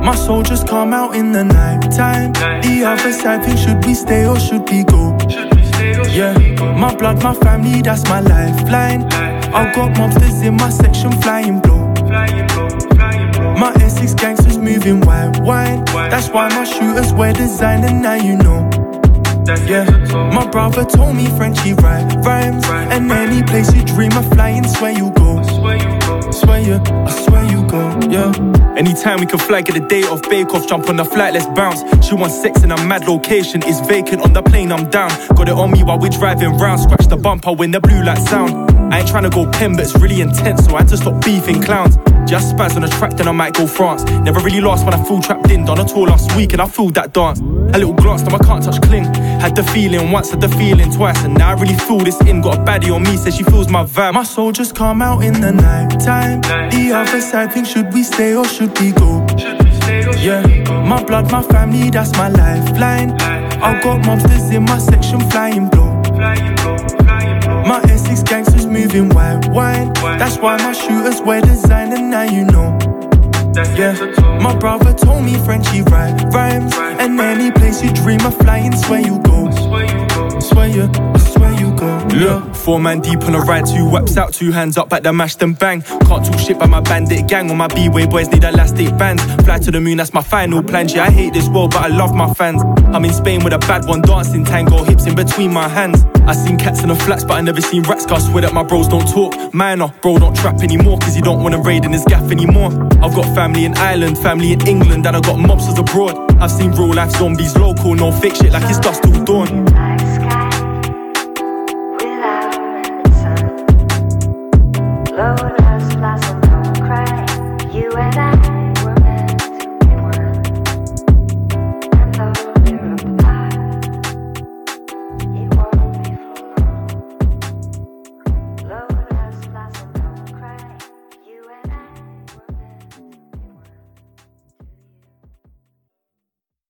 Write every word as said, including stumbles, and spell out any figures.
My soldiers come out in the night time. The other side think, should we stay or should we go? Yeah, my blood, my family, that's my lifeline. I've got mobsters in my section flying blow. My Essex gangsters moving white wine. That's why my shooters wear designer, now you know. Yeah, my brother told me Frenchy write rhymes. And any place you dream of flying, swear you go. Swear you, I swear you go, yeah. Anytime we can fly, get a day off, bake off, jump on the flight, let's bounce. She wants sex in a mad location, it's vacant on the plane, I'm down. Got it on me while we're driving round, scratch the bumper when the blue lights sound. I ain't tryna go pen, but it's really intense, so I had to stop beefing clowns. Just spaz on the track, then I might go France. Never really lost when I feel trapped in, done a tour last week and I feel that dance. A little glance, now I can't touch cling. Had the feeling once, had the feeling twice, and now I really feel this in. Got a baddie on me, says she feels my vibe. My soldiers come out in the night time. The other side think, should we stay or should we go? Yeah, my blood, my family, that's my lifeline. I've got mobsters in my section flying blow. My Essex gangsters moving white wine. That's why my shooters wear designer, now you know. Yeah, my brother told me Frenchy write rhymes. And any place you dream of flying, swear you go. Swear you, I swear you go. Look, four man deep on a ride, two whaps out, two hands up at the mash then bang. Can't talk shit by my bandit gang, or my B-way boys need elastic bands. Fly to the moon, that's my final plan. Yeah, I hate this world, but I love my fans. I'm in Spain with a bad one, dancing tango, hips in between my hands. I seen cats in the flats, but I never seen rats, cause I swear that my bros don't talk. Minor, bro don't trap anymore, cause he don't wanna raid in his gaff anymore. I've got family in Ireland, family in England, and I got mobsters abroad. I've seen real life zombies local, no fake shit like it's dust till dawn. Low as blossom, don't cry. You and I.